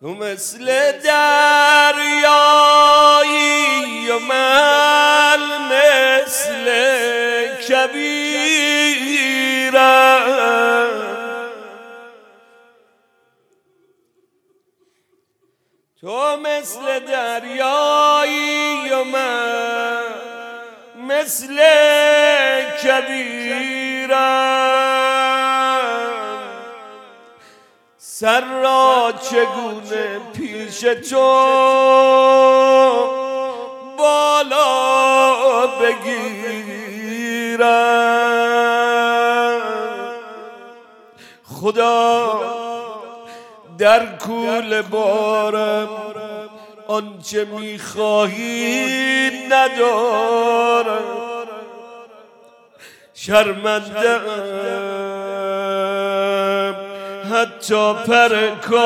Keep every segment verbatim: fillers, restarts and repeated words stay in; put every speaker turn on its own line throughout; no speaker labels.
تو مثل دریایی و من مثل کبیرم. تو مثل دریایی و من مثل کبیرم. سر را چگونه پیش تو بالا بگیرم. خدا در کوله بارم آنچه میخواهی ندارم. شرمنده‌ام حتی پر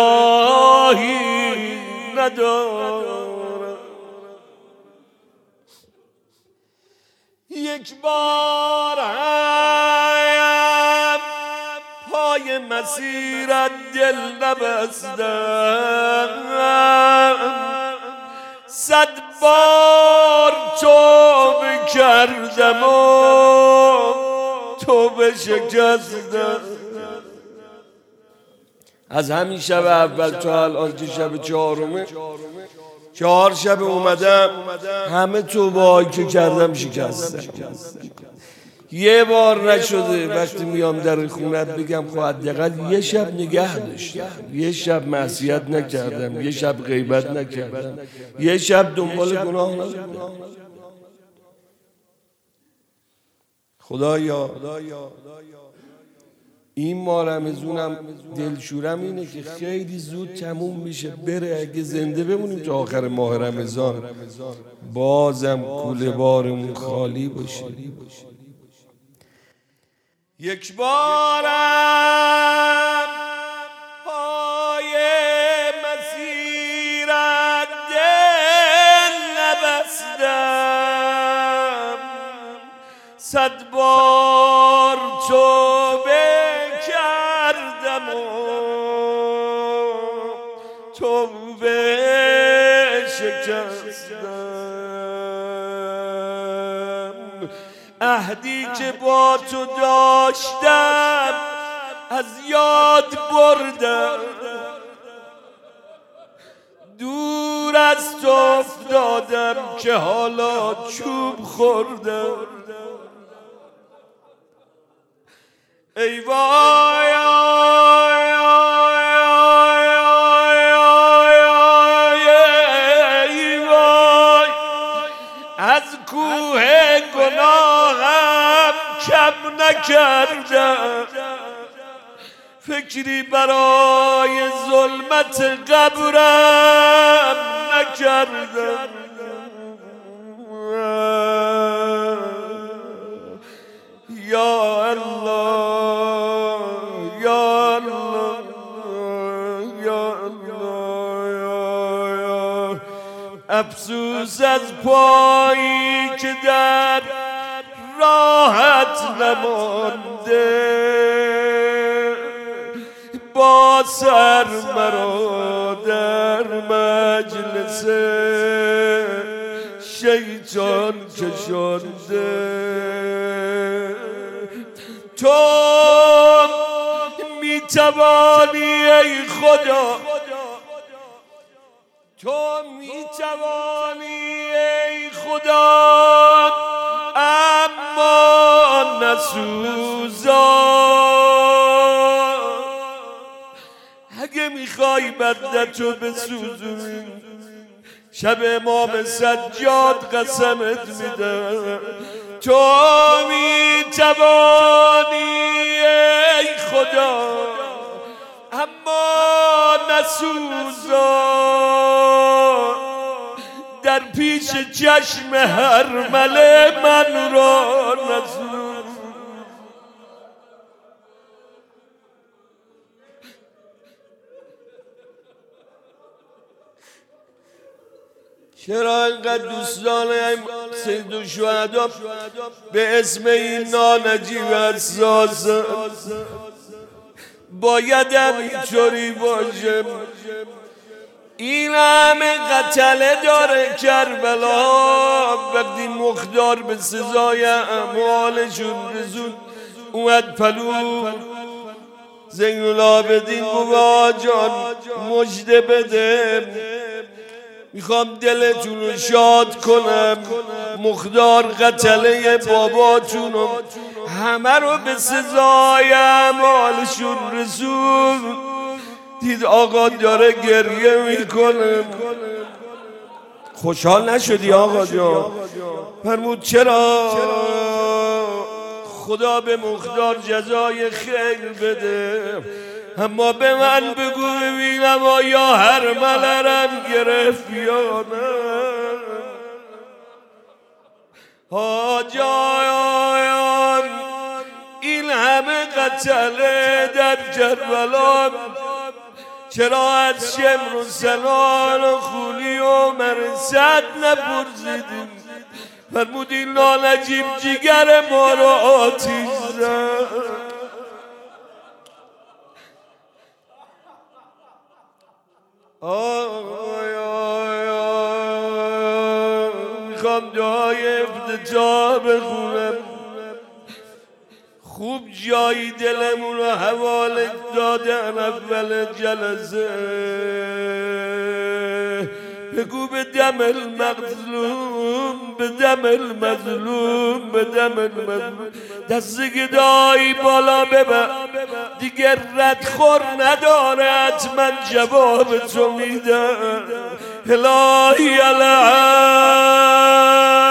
کاهی ندارم. یک بار هم پای مسیرت دل نبستم. صد بار توبه کردم و توبه شکستم. از همین شب اول تا الان که شب چهارمه، چهار شب اومدم همه توبه هایی که کردم شکستم. یه بار نشده وقتی میام در خونت بگم خب حداقل یه شب نگه داشتم، یه شب معصیت نکردم، یه شب غیبت نکردم، یه شب دنبال گناه نبودم. خدایا این ماه رمضونم دلشورم اینه که خیلی زود تموم میشه بره. اگه زنده بمونیم تا آخر ماه رمضان بازم کوله بارمون خالی باشه. یک بارم پای مسیرت دل نبستم. صد بار توبه کردم و توبه شکستم. عهدی که با تو داشتم از یاد بردم. دور از تو افتادم که حالا چوب خوردم. ای وای ای وای از کوه گناهم کم نکردم. فکری برای ظلمت قبرم نکردم. یا الله یا الله یا الله یا افسوس از پایی که در راحت نمانده. با سر مرا در مجلس شیطان کشانده. تو میتوانی ای خدا، تو میتوانی ای خدا اما نسوزان. اگه میخوای بدتو بسوزونی شب امام سجاد قسمت میدم تو میتوانی ای خدا اما نسوزان. در پیش چشم هرمله من را نسوزان. چرا اینقدر دوستان سید الشهدا به اسم این نانجیب حساس باید اینطوری باشه؟ این همه قتله داره کربلا، وقتی مختار به سزای اعمالشون رسون اومد پلو، زین العابدین گفت جان مژده بده، میخوام دلتون رو شاد کنم، مختار قتله باباتونو همه رو به سزای اعمالشون رسون. دید آقا داره گریه میکنه. خوشحال نشدی آقا جان؟ فرمود چرا؟ خدا به مختار جزای خیر بده، اما به من بگو ببینم آیا هر ملرم گرفت یا نه. آجایان این همه قتله در کربلا، چرا از شمر و سنان و خولی و مرصد نپرسیدیم؟ فرمود این لالجیم جگر ما رو آتیش زد. آی آی آی میخوام دعای افتتاح بخونم، خوب جایی دلمون رو حواله دادن اول جلسه. بگو به دم المظلوم، به دم المظلوم، به دم المظلوم، دست گدایی بالا ببر، دیگر ردخور نداره، حتما جواب تو میدن. الهی الهی